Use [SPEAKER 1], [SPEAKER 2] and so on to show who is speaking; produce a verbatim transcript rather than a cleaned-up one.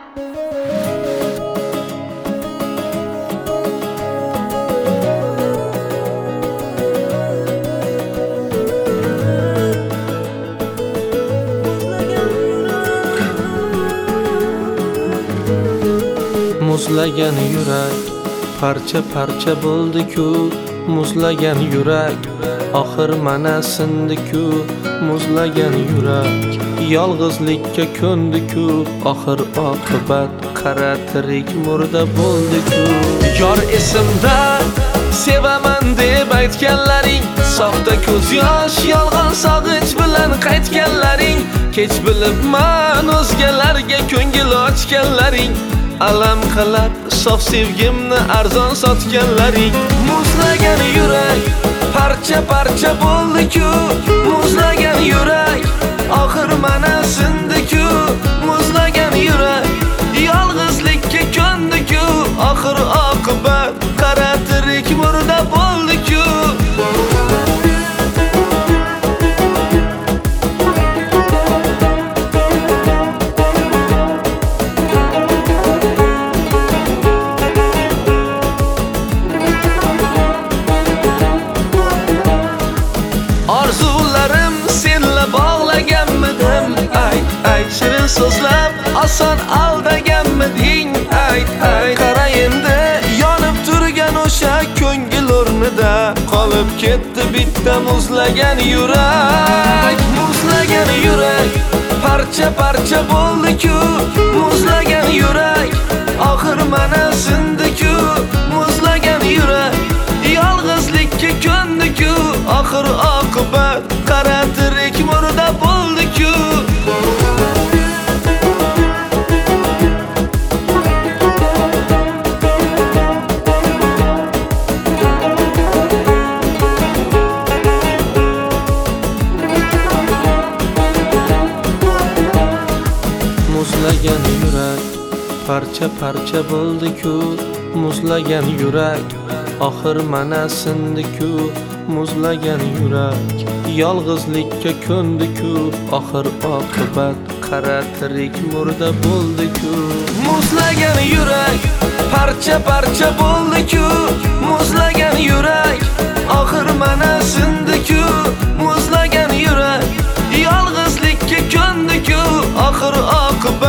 [SPEAKER 1] Muzlagan yurak parcha parcha bo'ldi-ku, muzlagan yurak oxir mana sindi-ku, muzlagan yurak yolg'izlikka ko'ndi-ku, oxir oqibat qara tirik murda bo'ldi-ku. Yor esimda sevaman deb aytganlaring, soxta ko'z yosh yolg'on sog'inch bilan qaytganlaring, kech bilibman o'zgalarga ko'ngil ochganlaring, alam qilib sof sevgimni arzon sotganlaring. Muzlagan yurak parcha parcha bo'ldi-ku, muzlagan yurak oxir mana sindi-ku, muzlagan yurak yolg'izlikka ko'ndi-ku, oxir oqibat qara tirik murda bo'ldi-ku. Orzularim senla bog'laganmidim, ayt ayt shirin so'zlab oson aldaganmiding, ayt ayt. Qara endi yonib turgan o'sha ko'ngil o'rnida qolib ketdi bitta muzlagan yurak. Muzlagan yurak parcha parcha bo'ldi-ku, muzlagan yurak oxir mana sindi-ku, muzlagan yurak yolg'izlikka ko'ndi-ku, oxir oqibat qara tirik murda bo'ldi-ku. Muzlagan yurak parcha parcha bo'ldi-ku, muzlagan yurak oxir mana sindi-ku, muzlagan yurak yolg'izlikka ko'ndi-ku, oxir oqibat qara tirik murda bo'ldi-ku. Muzlagan yurak parcha parcha bo'ldi-ku, muzlagan yurak oxir mana sindi-ku, muzlagan yurak yolg'izlikka ko'ndi-ku, oxir oqibat